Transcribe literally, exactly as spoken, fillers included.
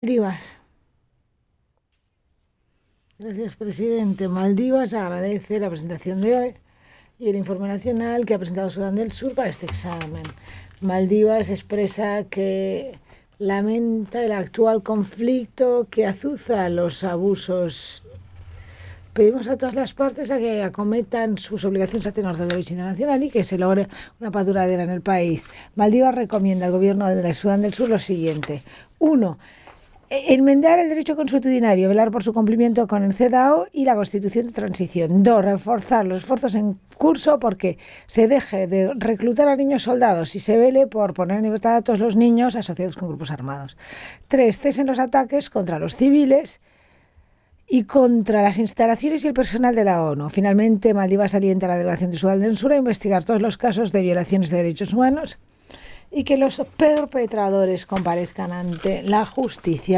Maldivas. Gracias, presidente. Maldivas agradece la presentación de hoy y el informe nacional que ha presentado Sudán del Sur para este examen. Maldivas expresa que lamenta el actual conflicto que azuza los abusos. Pedimos a todas las partes a que acometan sus obligaciones a tenor del derecho internacional y que se logre una paz duradera en el país. Maldivas recomienda al gobierno de Sudán del Sur lo siguiente. Uno, enmendar el derecho consuetudinario, velar por su cumplimiento con el CEDAW y la Constitución de Transición. Dos, reforzar los esfuerzos en curso porque se deje de reclutar a niños soldados y se vele por poner en libertad a todos los niños asociados con grupos armados. Tres, cesen los ataques contra los civiles y contra las instalaciones y el personal de la ONU. Finalmente, Maldivas alienta a la delegación de Sudán del Sur a investigar todos los casos de violaciones de derechos humanos y que los perpetradores comparezcan ante la justicia.